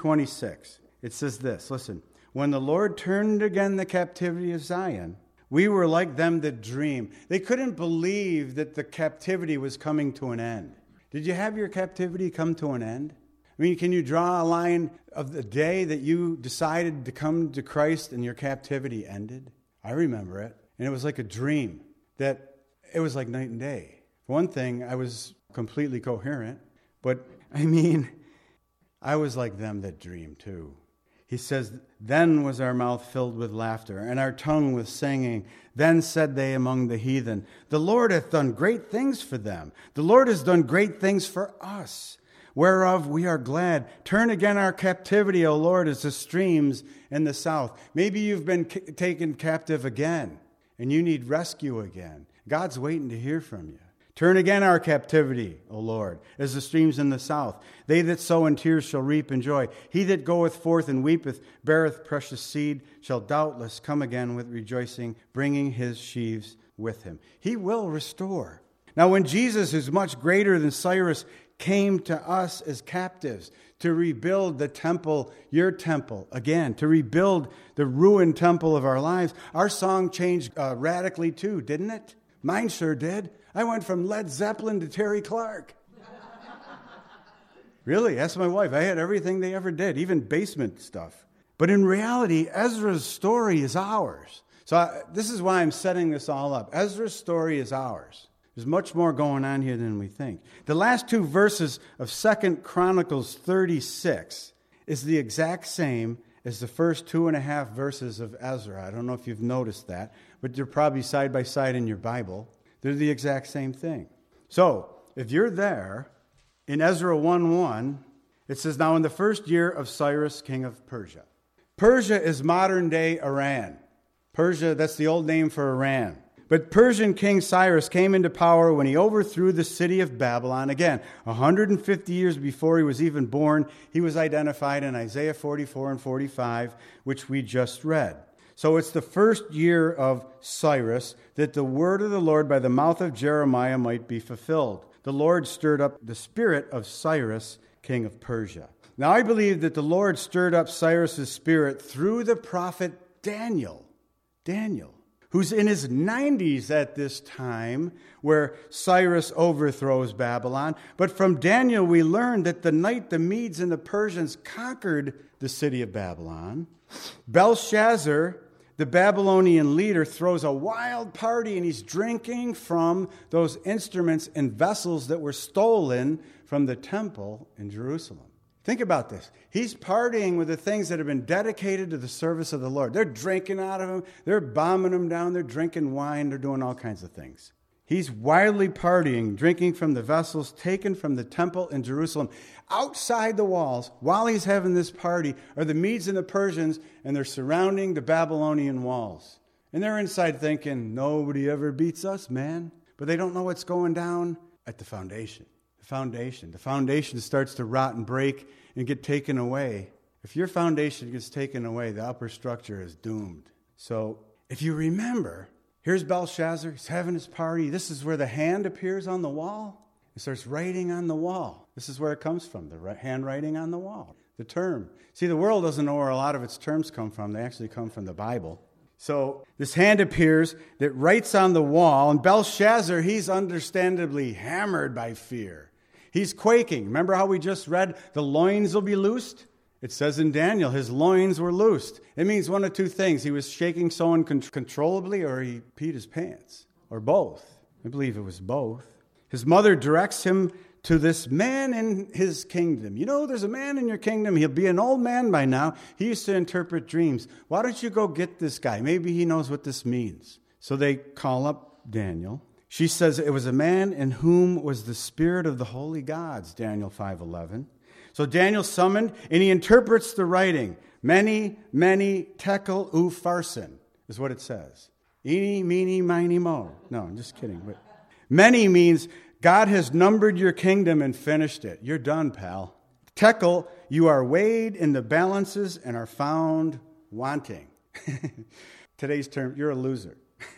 126, it says this, listen, when the Lord turned again the captivity of Zion, we were like them that dream. They couldn't believe that the captivity was coming to an end. Did you have your captivity come to an end? I mean, can you draw a line of the day that you decided to come to Christ and your captivity ended? I remember it. And it was like a dream that it was like night and day. For one thing, I was completely coherent. But, I mean, I was like them that dream too. He says, then was our mouth filled with laughter, and our tongue with singing. Then said they among the heathen, the Lord hath done great things for them. The Lord has done great things for us, whereof we are glad. Turn again our captivity, O Lord, as the streams in the south. Maybe you've been taken captive again, and you need rescue again. God's waiting to hear from you. Turn again our captivity, O Lord, as the streams in the south. They that sow in tears shall reap in joy. He that goeth forth and weepeth, beareth precious seed, shall doubtless come again with rejoicing, bringing his sheaves with him. He will restore. Now when Jesus, who's much greater than Cyrus, came to us as captives to rebuild the temple, your temple, again, to rebuild the ruined temple of our lives, our song changed radically too, didn't it? Mine sure did. I went from Led Zeppelin to Terry Clark. Really, ask my wife. I had everything they ever did, even basement stuff. But in reality, Ezra's story is ours. So this is why I'm setting this all up. Ezra's story is ours. There's much more going on here than we think. The last two verses of 2 Chronicles 36 is the exact same as the first 2.5 verses of Ezra. I don't know if you've noticed that, but they're probably side by side in your Bible. They're the exact same thing. So, if you're there, in Ezra 1:1, it says, now in the first year of Cyrus, king of Persia. Persia is modern-day Iran. Persia, that's the old name for Iran. But Persian King Cyrus came into power when he overthrew the city of Babylon. Again, 150 years before he was even born, he was identified in Isaiah 44 and 45, which we just read. So it's the first year of Cyrus that the word of the Lord by the mouth of Jeremiah might be fulfilled. The Lord stirred up the spirit of Cyrus, king of Persia. Now I believe that the Lord stirred up Cyrus's spirit through the prophet Daniel, who's in his 90s at this time, where Cyrus overthrows Babylon. But from Daniel we learn that the night the Medes and the Persians conquered the city of Babylon, Belshazzar, the Babylonian leader, throws a wild party, and he's drinking from those instruments and vessels that were stolen from the temple in Jerusalem. Think about this. He's partying with the things that have been dedicated to the service of the Lord. They're drinking out of them. They're bombing them down. They're drinking wine. They're doing all kinds of things. He's wildly partying, drinking from the vessels taken from the temple in Jerusalem. Outside the walls, while he's having this party, are the Medes and the Persians, and they're surrounding the Babylonian walls. And they're inside thinking, nobody ever beats us, man. But they don't know what's going down at the foundation. The foundation starts to rot and break and get taken away. If your foundation gets taken away, the upper structure is doomed. So if you remember, here's Belshazzar. He's having his party. This is where the hand appears on the wall. It starts writing on the wall. This is where it comes from, the handwriting on the wall, the term. See, the world doesn't know where a lot of its terms come from. They actually come from the Bible. So this hand appears that writes on the wall, and Belshazzar, he's understandably hammered by fear. He's quaking. Remember how we just read, the loins will be loosed? It says in Daniel, his loins were loosed. It means one of two things. He was shaking so uncontrollably, or he peed his pants, or both. I believe it was both. His mother directs him to this man in his kingdom. You know, there's a man in your kingdom. He'll be an old man by now. He used to interpret dreams. Why don't you go get this guy? Maybe he knows what this means. So they call up Daniel. She says it was a man in whom was the spirit of the holy gods, Daniel 5:11. So Daniel summoned, and he interprets the writing. Many, many, tekel upharsin is what it says. Eeny, meeny, miny, mo. No, I'm just kidding. But many means God has numbered your kingdom and finished it. You're done, pal. Tekel, you are weighed in the balances and are found wanting. Today's term, you're a loser.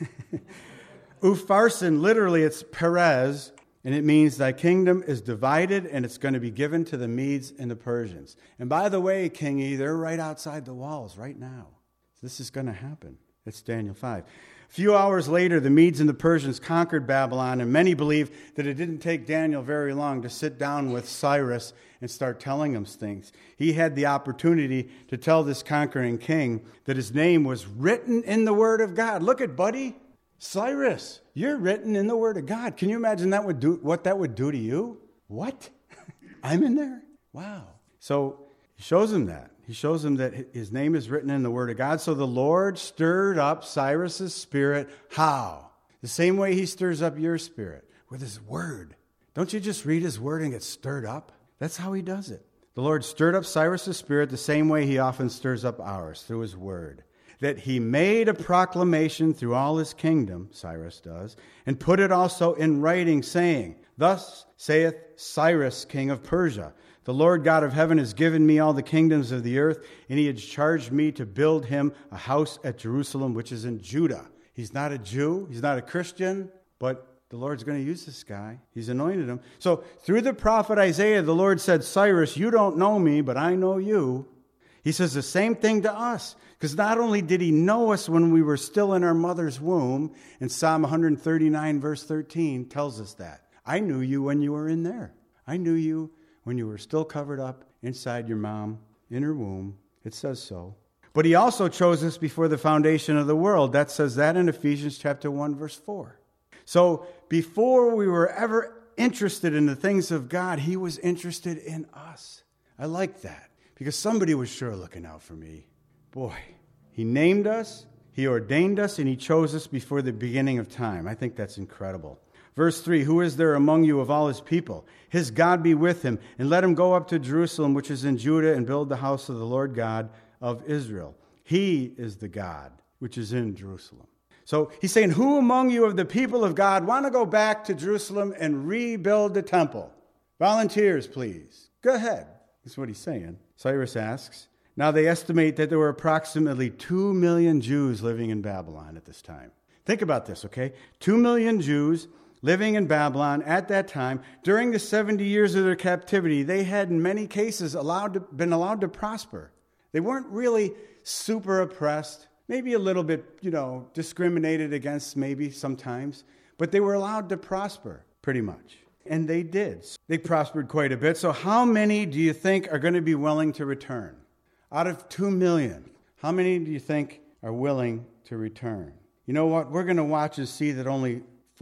Upharsin, literally, it's Perez, and it means thy kingdom is divided and it's going to be given to the Medes and the Persians. And by the way, Kingy, they're right outside the walls right now. This is going to happen. It's Daniel 5. A few hours later, the Medes and the Persians conquered Babylon, and many believe that it didn't take Daniel very long to sit down with Cyrus and start telling him things. He had the opportunity to tell this conquering king that his name was written in the Word of God. Look at buddy. Cyrus, you're written in the Word of God. Can you imagine what that would do to you? What? I'm in there? Wow. So he shows him that. He shows him that his name is written in the Word of God. So the Lord stirred up Cyrus's spirit. How? The same way he stirs up your spirit, with his Word. Don't you just read his Word and get stirred up? That's how he does it. The Lord stirred up Cyrus's spirit the same way he often stirs up ours, through his Word. That he made a proclamation through all his kingdom, Cyrus does, and put it also in writing, saying, Thus saith Cyrus, king of Persia, the Lord God of heaven has given me all the kingdoms of the earth, and he has charged me to build him a house at Jerusalem, which is in Judah. He's not a Jew, he's not a Christian, but the Lord's going to use this guy. He's anointed him. So through the prophet Isaiah, the Lord said, Cyrus, you don't know me, but I know you. He says the same thing to us. Because not only did he know us when we were still in our mother's womb, and Psalm 139 verse 13 tells us that. I knew you when you were in there. I knew you when you were still covered up inside your mom, in her womb. It says so. But he also chose us before the foundation of the world. That says that in Ephesians chapter 1 verse 4. So before we were ever interested in the things of God, he was interested in us. I like that. Because somebody was sure looking out for me. Boy, he named us, he ordained us, and he chose us before the beginning of time. I think that's incredible. Verse 3, Who is there among you of all his people? His God be with him, and let him go up to Jerusalem, which is in Judah, and build the house of the Lord God of Israel. He is the God which is in Jerusalem. So he's saying, who among you of the people of God want to go back to Jerusalem and rebuild the temple? Volunteers, please. Go ahead. That's what he's saying. Cyrus asks. Now they estimate that there were approximately 2 million Jews living in Babylon at this time. Think about this, okay? 2 million Jews living in Babylon at that time. During the 70 years of their captivity, they had in many cases been allowed to prosper. They weren't really super oppressed, maybe a little bit, discriminated against maybe sometimes, but they were allowed to prosper pretty much. And they did. They prospered quite a bit. So how many do you think are going to be willing to return? Out of 2 million, how many do you think are willing to return? You know what? We're going to watch and see that only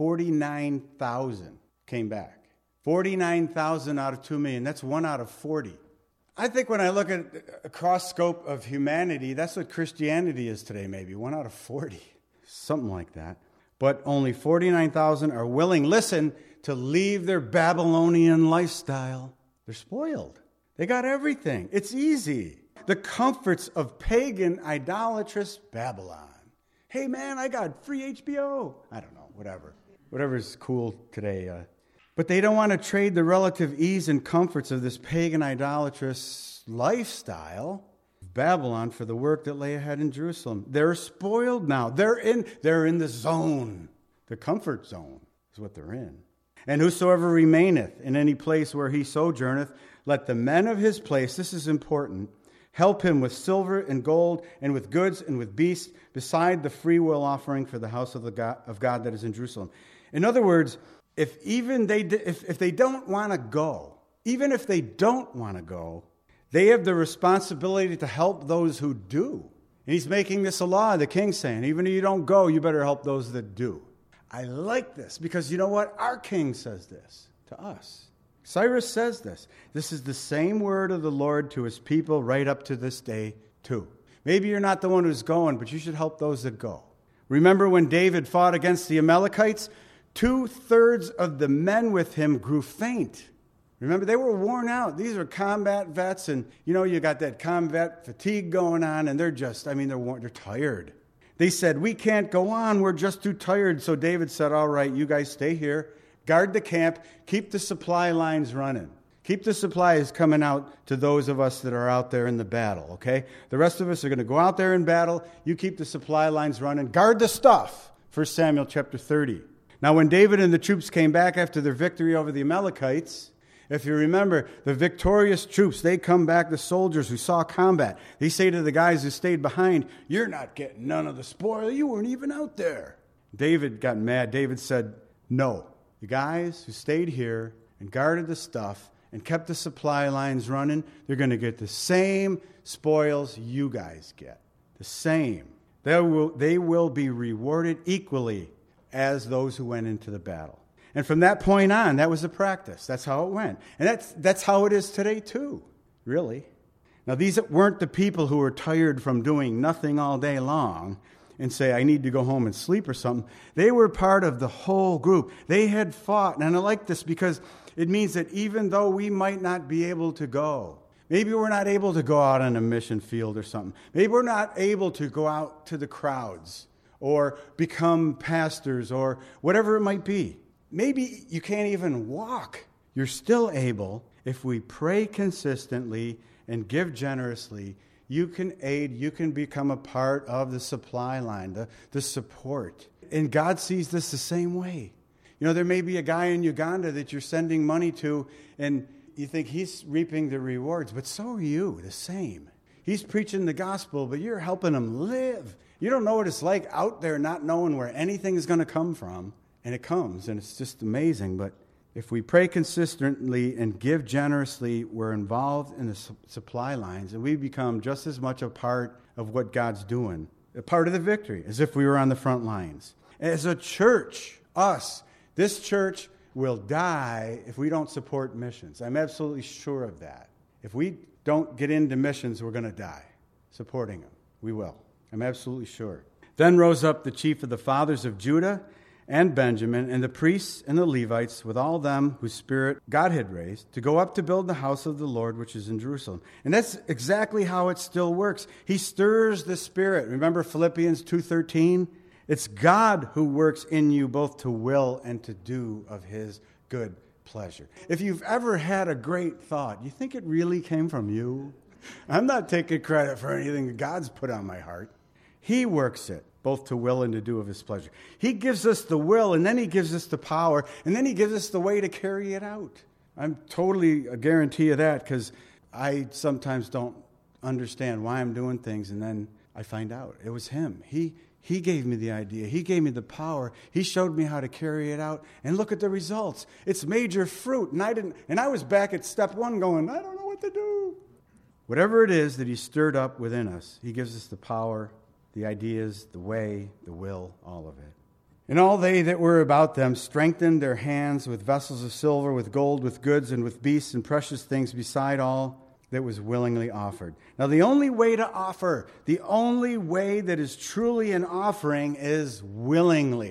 49,000 came back. 49,000 out of 2 million. That's 1 out of 40. I think when I look at a cross scope of humanity, that's what Christianity is today, maybe. 1 out of 40. Something like that. but only 49,000 are willing, listen, to leave their Babylonian lifestyle. They're spoiled. They got everything. It's easy. The comforts of pagan, idolatrous Babylon. Hey, man, I got free HBO. I don't know, whatever. Whatever's cool today. But they don't want to trade the relative ease and comforts of this pagan, idolatrous lifestyle of Babylon for the work that lay ahead in Jerusalem. They're spoiled now. They're in the zone. The comfort zone is what they're in. And whosoever remaineth in any place where he sojourneth, let the men of his place, this is important, help him with silver and gold and with goods and with beasts, beside the free will offering for the house of God that is in Jerusalem. In other words, if they don't want to go, even if they don't want to go, they have the responsibility to help those who do. And he's making this a law, the king's saying, even if you don't go, you better help those that do. I like this because you know what? Our king says this to us. Cyrus says this. This is the same word of the Lord to his people right up to this day too. Maybe you're not the one who's going, but you should help those that go. Remember when David fought against the Amalekites? 2/3 of the men with him grew faint. Remember, they were worn out. These are combat vets, and you got that combat fatigue going on, and they're tired. They said, we can't go on, we're just too tired. So David said, all right, you guys stay here, guard the camp, keep the supply lines running. Keep the supplies coming out to those of us that are out there in the battle, okay? The rest of us are going to go out there in battle. You keep the supply lines running. Guard the stuff. 1 Samuel chapter 30. Now, when David and the troops came back after their victory over the Amalekites, if you remember, the victorious troops, they come back, the soldiers who saw combat. They say to the guys who stayed behind, you're not getting none of the spoil. You weren't even out there. David got mad. David said, no. The guys who stayed here and guarded the stuff and kept the supply lines running, they're going to get the same spoils you guys get. The same. They will be rewarded equally as those who went into the battle. And from that point on, that was the practice. That's how it went. And that's how it is today too, really. Now, these weren't the people who were tired from doing nothing all day long and say, I need to go home and sleep or something. They were part of the whole group. They had fought. And I like this because it means that even though we might not be able to go, maybe we're not able to go out on a mission field or something. Maybe we're not able to go out to the crowds or become pastors or whatever it might be. Maybe you can't even walk. You're still able, if we pray consistently and give generously, you can aid, you can become a part of the supply line, the support. And God sees this the same way. There may be a guy in Uganda that you're sending money to, and you think he's reaping the rewards, but so are you, the same. He's preaching the gospel, but you're helping him live. You don't know what it's like out there not knowing where anything is going to come from. And it comes, and it's just amazing. But if we pray consistently and give generously, we're involved in the supply lines, and we become just as much a part of what God's doing, a part of the victory, as if we were on the front lines. As a church, this church will die if we don't support missions. I'm absolutely sure of that. If we don't get into missions, we're going to die supporting them. We will. I'm absolutely sure. Then rose up the chief of the fathers of Judah and Benjamin, and the priests and the Levites, with all them whose spirit God had raised, to go up to build the house of the Lord, which is in Jerusalem. And that's exactly how it still works. He stirs the spirit. Remember Philippians 2:13? It's God who works in you both to will and to do of his good pleasure. If you've ever had a great thought, you think it really came from you? I'm not taking credit for anything that God's put on my heart. He works it, both to will and to do of his pleasure. He gives us the will, and then he gives us the power, and then he gives us the way to carry it out. I'm totally a guarantee of that, because I sometimes don't understand why I'm doing things, and then I find out. It was him. He gave me the idea. He gave me the power. He showed me how to carry it out, and look at the results. It's major fruit, and I was back at step one going, I don't know what to do. Whatever it is that he stirred up within us, he gives us the power, the ideas, the way, the will, all of it. And all they that were about them strengthened their hands with vessels of silver, with gold, with goods, and with beasts and precious things, beside all that was willingly offered. Now, the only way to offer, the only way that is truly an offering is willingly.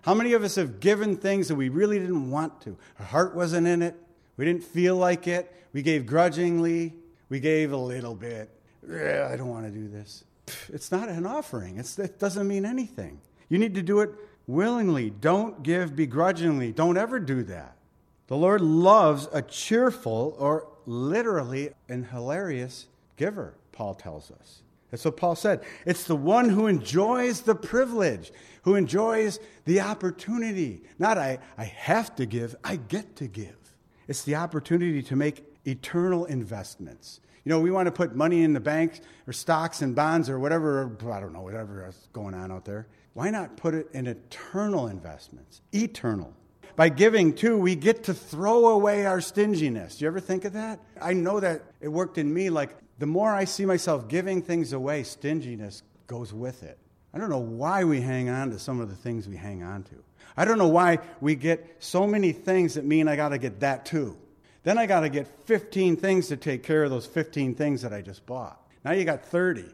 How many of us have given things that we really didn't want to? Our heart wasn't in it. We didn't feel like it. We gave grudgingly. We gave a little bit. I don't want to do this. It's not an offering. It doesn't mean anything. You need to do it willingly. Don't give begrudgingly. Don't ever do that. The Lord loves a cheerful, or literally an hilarious giver, Paul tells us. That's what Paul said. It's the one who enjoys the privilege, who enjoys the opportunity. Not I have to give, I get to give. It's the opportunity to make eternal investments. You know, we want to put money in the bank or stocks and bonds or whatever, I don't know, whatever is going on out there. Why not put it in eternal investments? Eternal. By giving, too, we get to throw away our stinginess. Do you ever think of that? I know that it worked in me. Like, the more I see myself giving things away, stinginess goes with it. I don't know why we hang on to some of the things we hang on to. I don't know why we get so many things that mean I got to get that, too. Then I got to get 15 things to take care of those 15 things that I just bought. Now you got 30.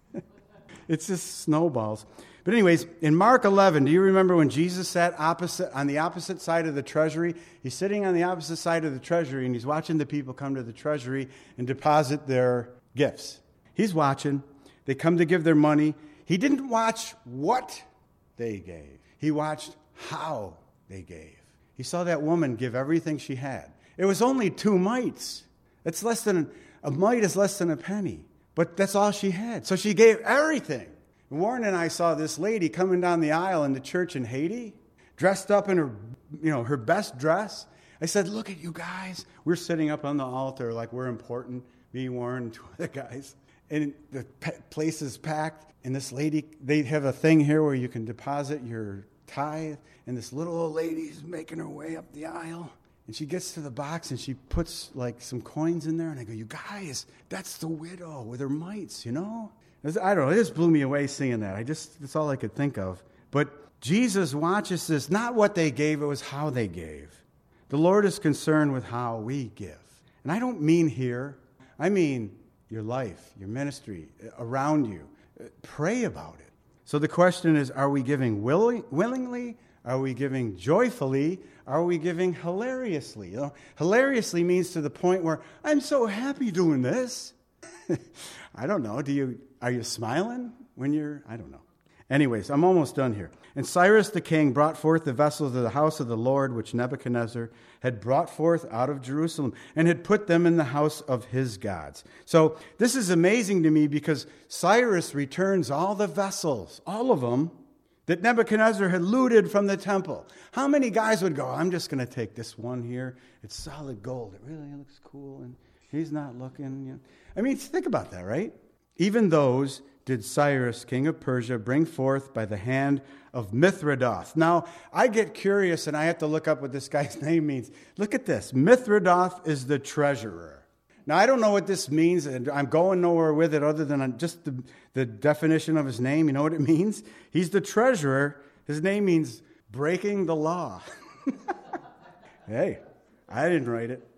It's just snowballs. But anyways, in Mark 11, do you remember when Jesus sat on the opposite side of the treasury? He's sitting on the opposite side of the treasury, and he's watching the people come to the treasury and deposit their gifts. He's watching. They come to give their money. He didn't watch what they gave. He watched how they gave. He saw that woman give everything she had. It was only 2 mites. It's less than a mite is less than a penny. But that's all she had. So she gave everything. Warren and I saw this lady coming down the aisle in the church in Haiti, dressed up in her best dress. I said, look at you guys. We're sitting up on the altar like we're important, me, Warren, and 2 other guys. And the place is packed. And this lady, they have a thing here where you can deposit your tithe. And this little old lady's making her way up the aisle. And she gets to the box and she puts like some coins in there. And I go, you guys, that's the widow with her mites, you know? I don't know. It just blew me away seeing that. That's all I could think of. But Jesus watches this, not what they gave, it was how they gave. The Lord is concerned with how we give. And I don't mean here. I mean your life, your ministry, around you. Pray about it. So the question is, are we giving willingly? Are we giving joyfully? Are we giving hilariously? You know, hilariously means to the point where I'm so happy doing this. I don't know. Are you smiling when you're, I don't know. Anyways, I'm almost done here. And Cyrus the king brought forth the vessels of the house of the Lord, which Nebuchadnezzar had brought forth out of Jerusalem, and had put them in the house of his gods. So this is amazing to me because Cyrus returns all the vessels, all of them, that Nebuchadnezzar had looted from the temple. How many guys would go, I'm just going to take this one here. It's solid gold. It really looks cool, and he's not looking. You know. I mean, think about that, right? Even those did Cyrus, king of Persia, bring forth by the hand of Mithridath. Now, I get curious, and I have to look up what this guy's name means. Look at this. Mithridath is the treasurer. Now, I don't know what this means, and I'm going nowhere with it other than just the definition of his name. You know what it means? He's the treasurer. His name means breaking the law. Hey, I didn't write it.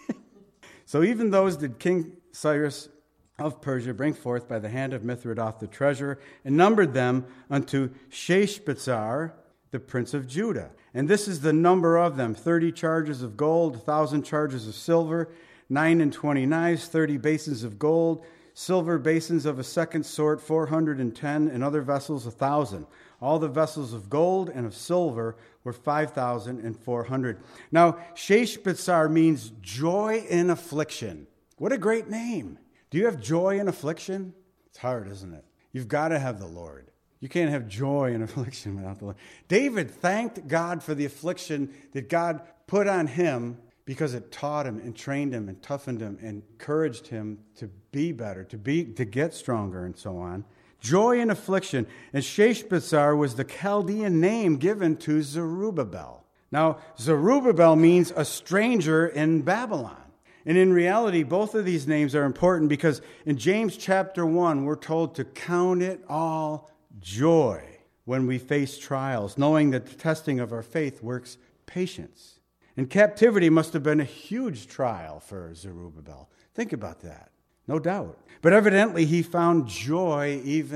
So even those did King Cyrus of Persia bring forth by the hand of Mithridath the treasurer, and numbered them unto Sheshbazzar, the prince of Judah. And this is the number of them: 30 charges of gold, 1,000 charges of silver, 29 knives, 30 basins of gold, silver basins of a second sort, 410, and other vessels 1,000. All the vessels of gold and of silver were 5,400. Now, Sheshbazzar means joy in affliction. What a great name. Do you have joy in affliction? It's hard, isn't it? You've got to have the Lord. You can't have joy in affliction without the Lord. David thanked God for the affliction that God put on him because it taught him and trained him and toughened him and encouraged him to be better, to get stronger and so on. Joy in affliction. And Sheshbazzar was the Chaldean name given to Zerubbabel. Now, Zerubbabel means a stranger in Babylon. And in reality, both of these names are important because in James chapter 1, we're told to count it all joy when we face trials, knowing that the testing of our faith works patience. And captivity must have been a huge trial for Zerubbabel. Think about that. No doubt. But evidently, he found joy even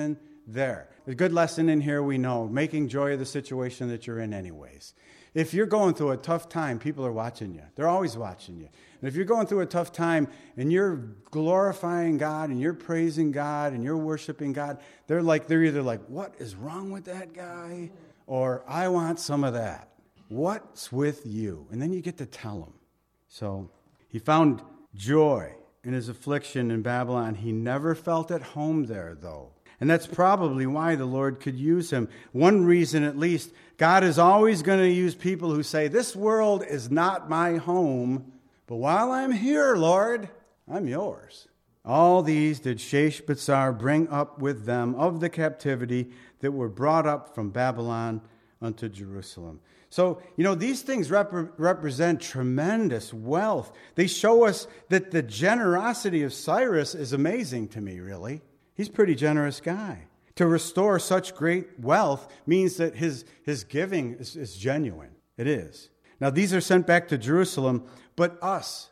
there. A good lesson in here we know, making joy of the situation that you're in anyways. If you're going through a tough time, people are watching you. They're always watching you. And if you're going through a tough time and you're glorifying God and you're praising God and you're worshiping God, they're either like, what is wrong with that guy? Or I want some of that. What's with you? And then you get to tell them. So he found joy in his affliction in Babylon. He never felt at home there, though. And that's probably why the Lord could use him. One reason, at least, God is always going to use people who say, this world is not my home, but while I'm here, Lord, I'm yours. All these did Sheshbazzar bring up with them of the captivity that were brought up from Babylon unto Jerusalem. So, these things represent tremendous wealth. They show us that the generosity of Cyrus is amazing to me, really. He's a pretty generous guy. To restore such great wealth means that his giving is genuine. It is. Now, these are sent back to Jerusalem, but us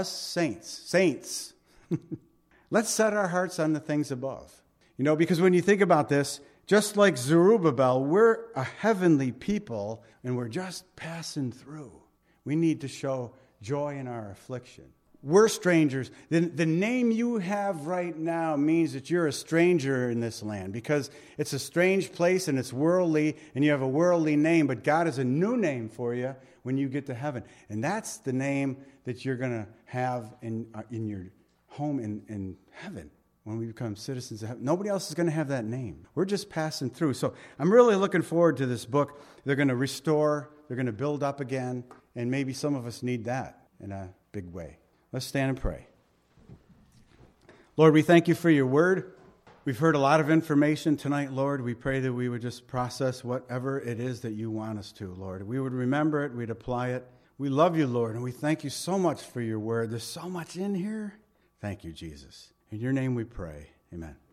saints, let's set our hearts on the things above. Because when you think about this, just like Zerubbabel, we're a heavenly people, and we're just passing through. We need to show joy in our affliction. We're strangers. The name you have right now means that you're a stranger in this land because it's a strange place and it's worldly and you have a worldly name, but God has a new name for you when you get to heaven. And that's the name that you're going to have in your home in heaven when we become citizens of heaven. Nobody else is going to have that name. We're just passing through. So I'm really looking forward to this book. They're going to restore, they're going to build up again, and maybe some of us need that in a big way. Let's stand and pray. Lord, we thank you for your word. We've heard a lot of information tonight, Lord. We pray that we would just process whatever it is that you want us to, Lord. We would remember it. We'd apply it. We love you, Lord, and we thank you so much for your word. There's so much in here. Thank you, Jesus. In your name we pray. Amen.